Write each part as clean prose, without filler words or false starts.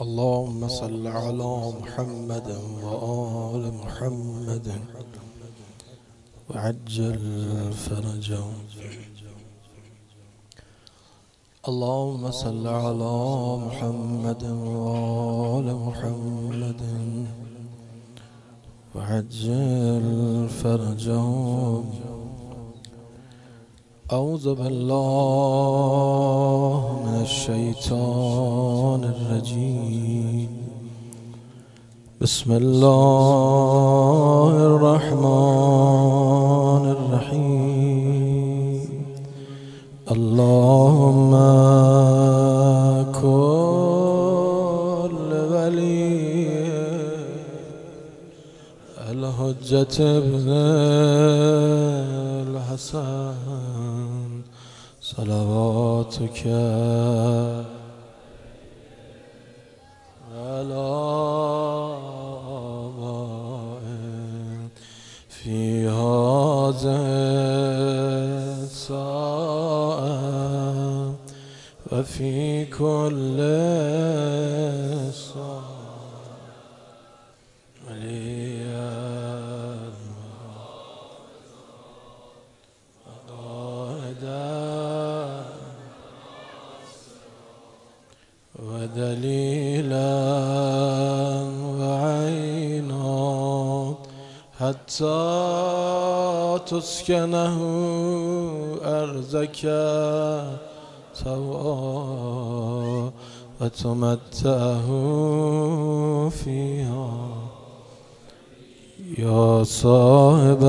اللهم صل على محمد وآل محمد وعجل فرجهم. اللهم صل على محمد وآل محمد وعجل فرجهم. أعوذ بالله من الشيطان الرجيم. بسم الله الرحمن الرحيم. اللهم كل ولي الحجة ابن الحسن صلواتك على آبائه في هذه الساعة وفي كل ساعة ودليلا وعينا حتى تسكنه أرضك طوعا وتمتعه فيها. يا صاحب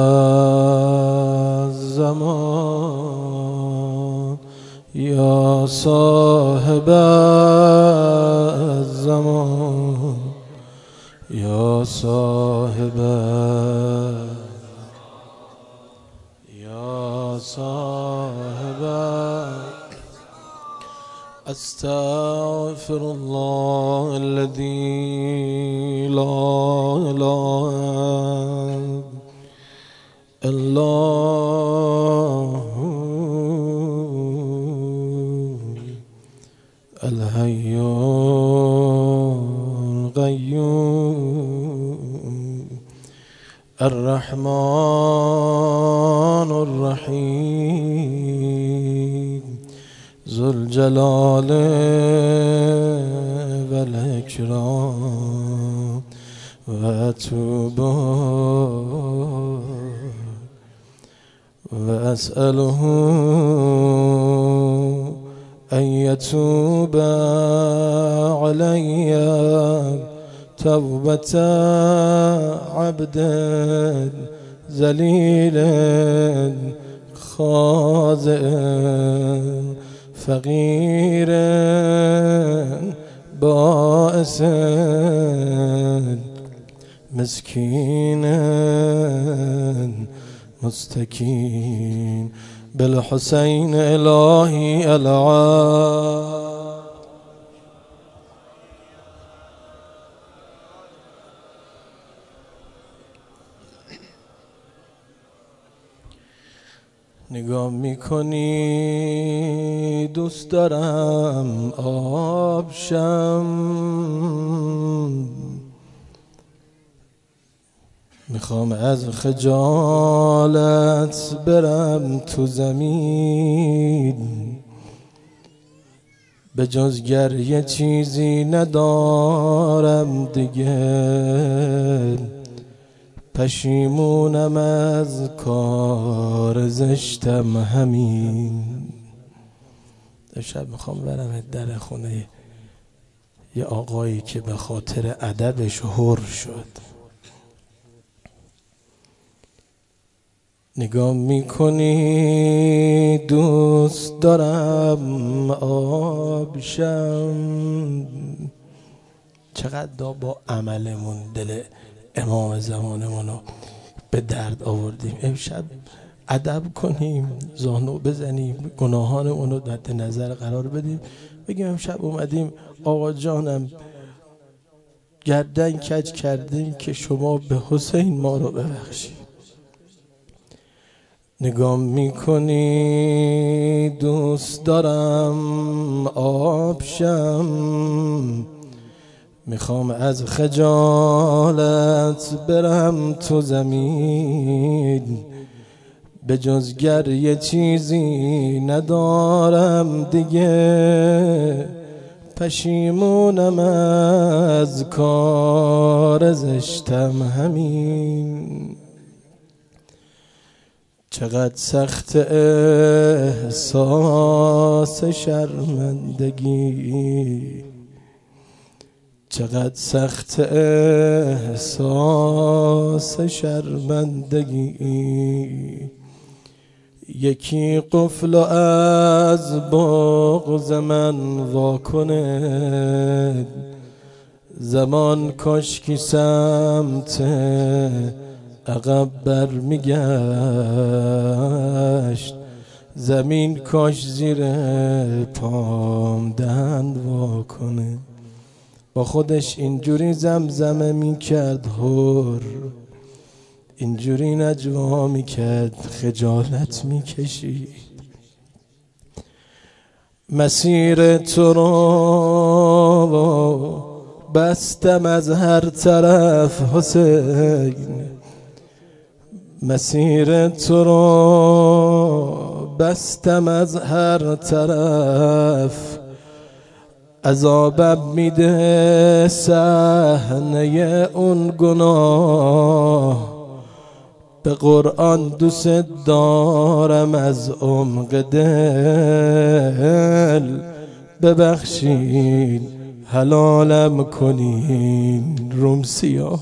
الزمان يا صاحب الزمان يا صاحب أستغفر الله الذي لا إله إلا هو الحي القيوم الرحمن الرحيم ذو الجلال والإكرام. وأتوب وأسأله أن يتوب علي توبة عبد ذليل خاضع فقير بائس مسكين مستكين بالحسين إلهي العالم. نگاه میکنی دوست دارم آب شم، میخوام از خجالت برم تو زمین، به جز گریه چیزی ندارم دیگه، پشیمونم از کار زشتم همین. شب میخوام برم در خونه یه آقایی که به خاطر ادبش حر شد. نگاه میکنی دوست دارم آب شم، چقدر با عملمون دل امام زمانمونو به درد آوردیم. امشب ادب کنیم، زانو بزنیم، گناهانمونو مد نظر قرار بدیم، بگیم امشب اومدیم آقا جانم گردن کج کردیم که شما به حسین ما رو ببخشید. نگاه میکنی دوست دارم آب شم، میخوام از خجالت برم تو زمین، به جز گریه چیزی ندارم دیگه. پشیمونم از کار زشتم همین. چقدر سخت احساس شرمندگی، چقدر سخت احساس شرمندگی. یکی قفل از بغض من واکنه، زمان کاشکی سمت عقب برمیگشت، زمین کاش زیر پام دهن واکنه. با خودش اینجوری زمزمه میکرد هر، اینجوری نجوا میکرد خجالت میکشید. مسیر تو رو بستم از هر طرف حسین، مسیر تو رو بستم از هر طرف. عذابم میده صحنه اون گناه، به قرآن دوست دارم از عمق دل. ببخشین حلالم کنین روم سیاه.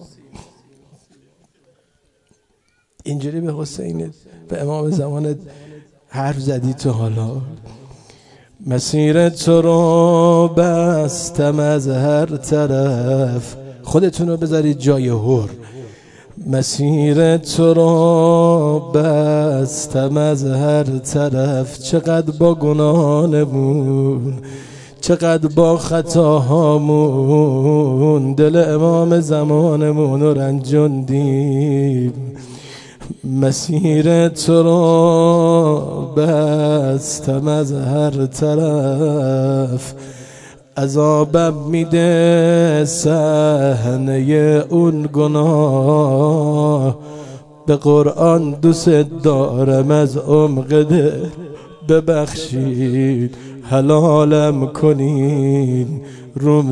اینجوری به حسین، به امام زمانت حرف زدی تو حالا. مسیر تو رو بستم از هر طرف. خودتون رو بذارید جای هر. مسیر تو رو بستم از هر طرف. چقدر با گناهانمون، چقدر با خطاهامون دل امام زمانمون رو رنجوندیم. مسیر تو رو بستم از هر طرف. عذابم میده صحنه اون گناه، به قرآن دوست دارم از عمق دل. ببخشید حلالم کنین روم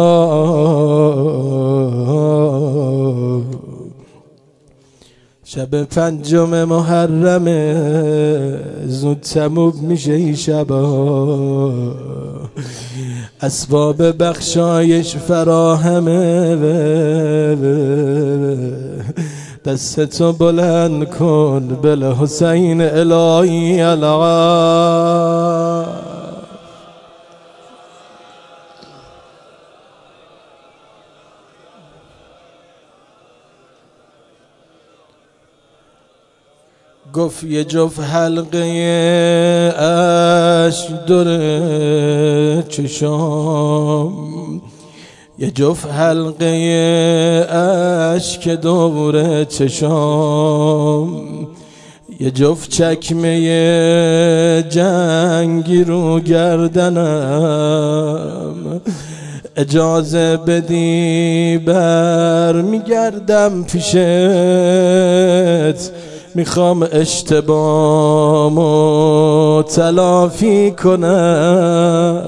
سیاه. شب 5 محرمه زود تموم میشه این شبا، اسباب بخشایش فراهمه. دستتو بلند کن بالحسین الهی العا. گفت یه جفت حلقه اشک دور چشام، یه جفت حلقه اشک دور چشام، یه جفت چکمه جنگی رو گردنم. اجازه بدی برمیگردم پیشت، میخوام اشتباهمو تلافی کنم،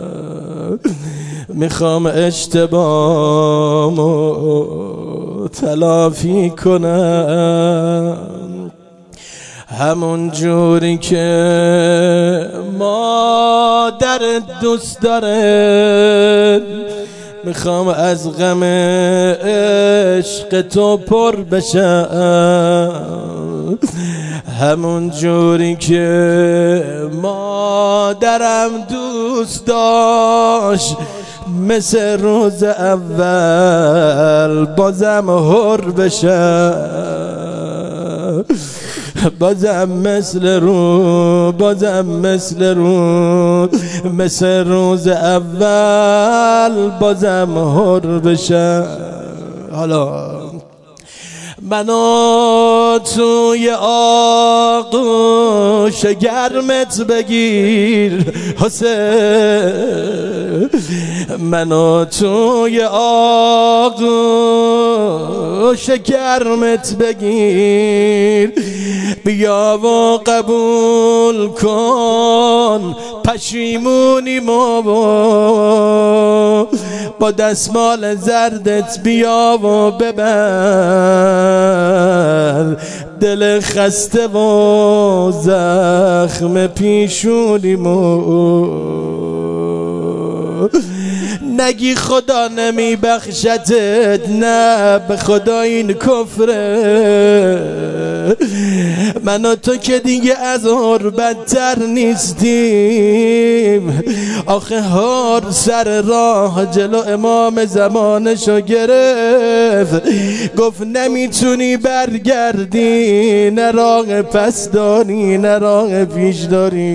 میخوام اشتباهمو تلافی کنم. همون جوری که مادر دوست داره، میخوام از غم عشق تو پر بشم. همون جوری که مادرم دوست داشت، مثل روز اول بازم حر بشم. بازم مثل روز اول بازم حر بشم. حالا منو منو توی آغوش گرمت بگیر حسین، منو توی آغوش گرمت بگیر، بیا و قبول کن پشیمونی ما با دستمال زردت، بیا و ببر دل خسته و زخم پیشونی ما. نگی خدا نمی بخشتت، نه به خدا این کفره، من و تو که دیگه از هر بدتر نیستیم. آخه هر سر راه جلو امام زمانشو گرفت، گفت نمیتونی برگردی، نه راه پس داری نه راه پیش داری.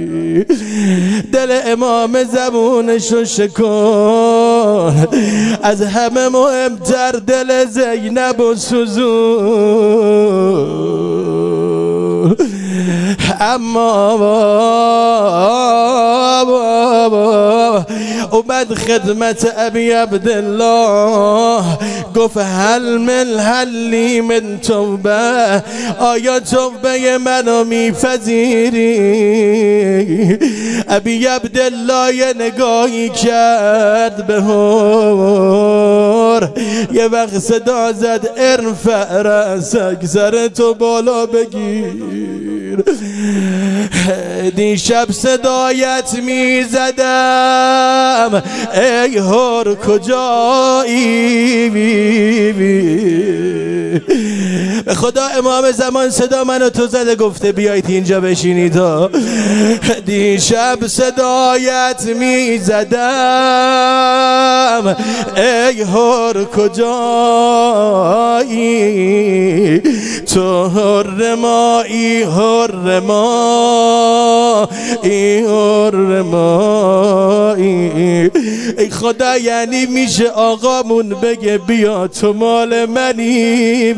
دل امام زبونشو شکن، از همه مهمتر دل زینب و سوزون. اما اومد خدمت ابی عبدالله، گفت هل من حلی من توبه، آیا توبه منو میپذیری؟ ابی عبدالله یه نگاهی کرد به هور، یه وقت صدا زد ارفع رأسک، سرتو بالا بگیر. دیشب صدایت میزدم ای هور کجایی؟ به خدا امام زمان صدا منو تو زده، گفته بیایید اینجا بشینید. دیشب صدایت میزدم ای هور کجایی؟ تو هر مایی هر مایی هر مایی. ای خدا یعنی میشه آقامون بگه بیا تو مال منی،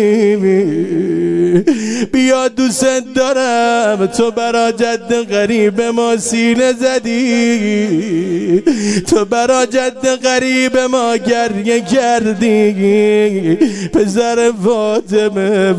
بیا دوست دارم، تو برا جد غریب ما سینه زدی، تو برا جد غریب ما گریه کردی، پسر فاطمه.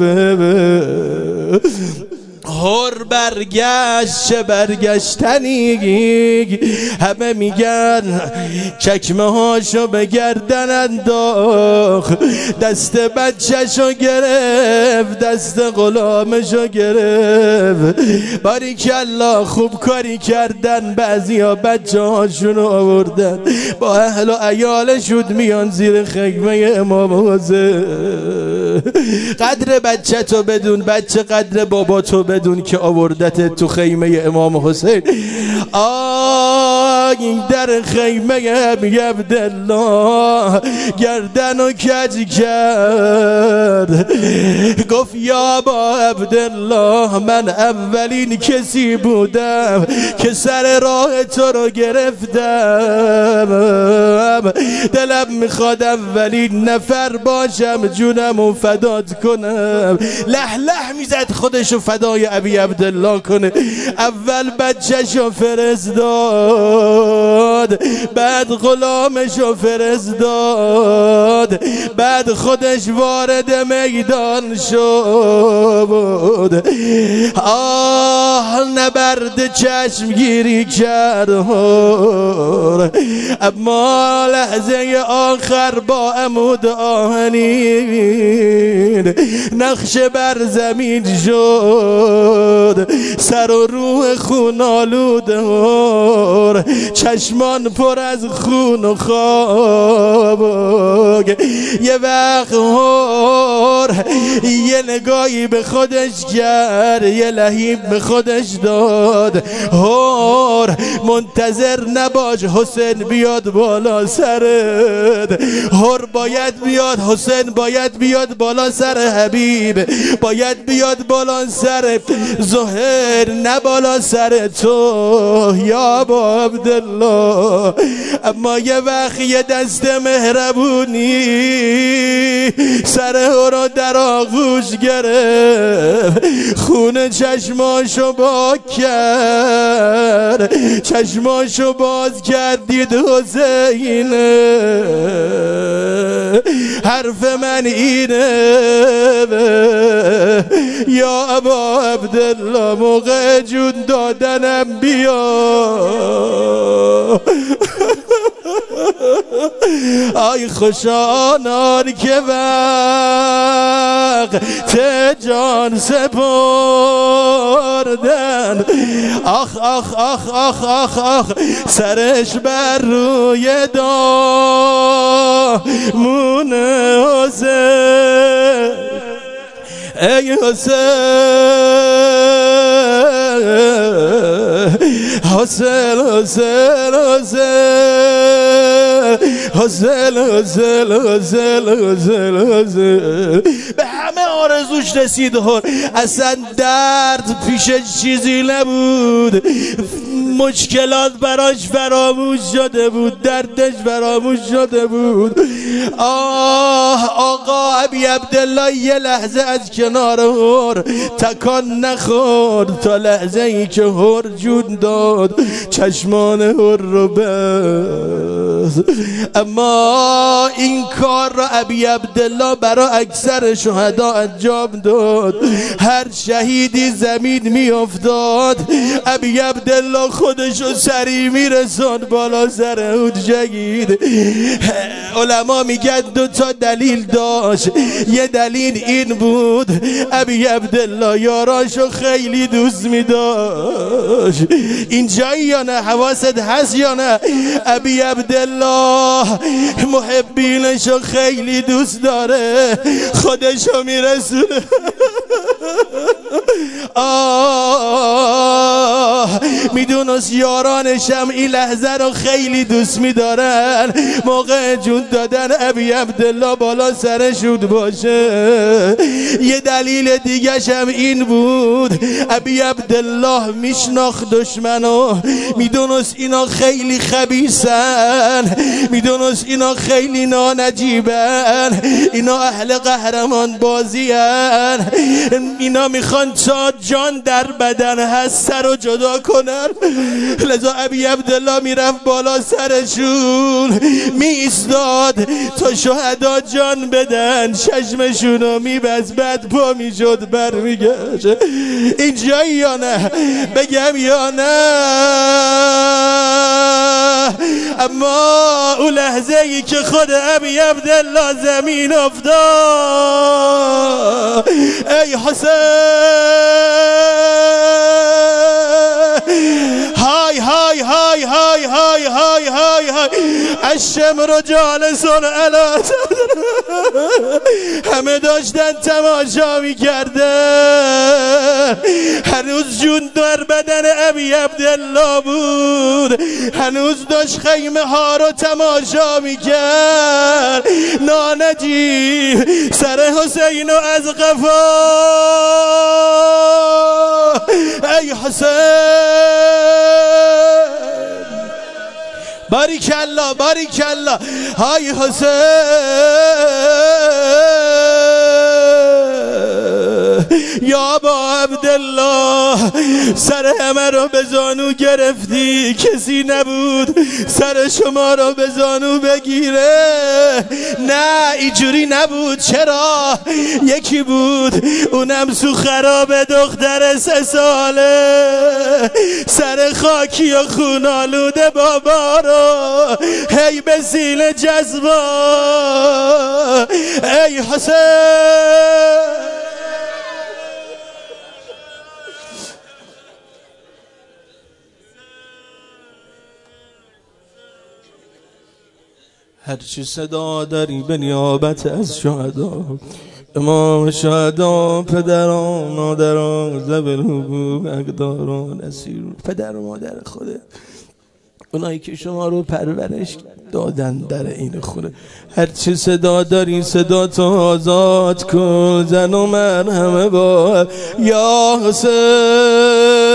هر برگشت چه برگشتنی، همه میگن چکمه هاشو به گردن انداخت، دست بچه‌شو گرفت، دست غلامشو گرفت. باریکالله خوب کاری کردن، بعضیا بچه هاشونو آوردن با اهل و عیالشون میان زیر خیمه امام حسین. قدر بچه تو بدون، بچه قدر بابا تو بدون که آوردت تو خیمه امام حسین. این در خیمه ابی عبدالله گردن و کج کرد، گفت یا ابا عبدالله من اولین کسی بودم که سر راه تو رو گرفتم، دلم میخواد اولین نفر باشم، جونم و فدات کنم. لح لح میزد خودشو فدای ابی عبدالله کنه. اول بچه‌شو فرستاد، بعد غلامشو فرستاد، بعد خودش وارد میدان شد. نبرد چشم گیری کرد، اما لحظه آخر با عمود آهنین نقش بر زمین شد، سر و روح خون آلوده، چشمان پر از خون و خواب. یه وقت یه نگاهی به خودش کرد، یه لهیب به خودش داد. منتظر نباش حسین بیاد بالا سرت. هر باید بیاد، حسین باید بیاد بالا سر حبیب، باید بیاد بالا سر زهر، نه بالا سر تو یا ابا عبدالله. اما یه وقت یه دست مهربونی سر او رو در آغوش گرفت، خون چشماشو باز کرد، چشماشو باز کرد، دید حسین حرف من اینه یا ابا عبدالله، موقع جون دادنم بیا. آی خوشانار که وقت جان سپردن، آخ آخ آخ آخ آخ آخ سرش بر روی دامون حسین. ای حسین حسین حسین حسین حسین حسین حسین به همه آرزوش رسید. اصلا درد پیشش چیزی نبود، مشکلات براش فراموش شده بود، دردش فراموش شده بود. آقا ابی عبدالله یه لحظه از کنار هر تکان نخورد تا لحظه ای که هر جون داد چشمان هر رو بست. اما این کار را ابی عبدالله برای اکثر شهدا انجام داد. هر شهیدی زمین می افتاد، ابی عبدالله خودشو سری می رساند بالا سر اون شهید. علما میگن 2 تا دلیل داشت. یه دلیل این بود ابی عبدالله یاراشو خیلی دوست می داشت. اینجایی یا نه؟ حواست هست یا نه؟ ابی عبدالله محبینشو خیلی دوست داره، خودشو میرسونه. میدونست یارانشم این لحظه رو خیلی دوست میدارن، موقع جون دادن ابی عبدالله بالا سرشون باشه. یه دلیل دیگه هم این بود ابی عبدالله میشناخت دشمنو، میدونست اینا خیلی خبیثن، میدونست اینا خیلی نانجیبن، اینا اهل قهرمان بازی هن، اینا میخوان تا جان در بدن هست سر رو جدا کنن. لذا ابی عبدالله میرفت بالا سرشون می ایستاد تا شهدا جان بدن، چشمشونو میبست، بعد پا میشد برمیگشت. اینجایی یا نه؟ بگم یا نه؟ اما اون لحظه ای که خود ابی عبدالله زمین افتاد، ای حسین های های های های های های های های الشمر جالسون علی همه داشتن تماشا میکردن. هنوز جون در بدن ابی عبدالله بود، هنوز داشت خیمه ها رو تماشا میکرد. نانجی سر حسین از قفا، ای حسین باریکالله باریکالله های حسین یا ابا عبدالله سر همه رو به زانو گرفتی، کسی نبود سر شما رو به زانو بگیره. نه اینجوری نبود. چرا؟ یکی بود اونم سو خراب دختر 3 ساله، سر خاکی و خونالوده بابا رو هی به سیل جذبا. ای حسین هرچی صدا داری به نیابت از شهدا، امام شهدا، پدران، مادران، زبل حبوب، اقداران، اسیرون، پدر و مادر خوده، اونایی که شما رو پرورش دادن در این خونه. هرچی صدا داری صدا تو آزاد کن، زن و مرهم با یا حسین.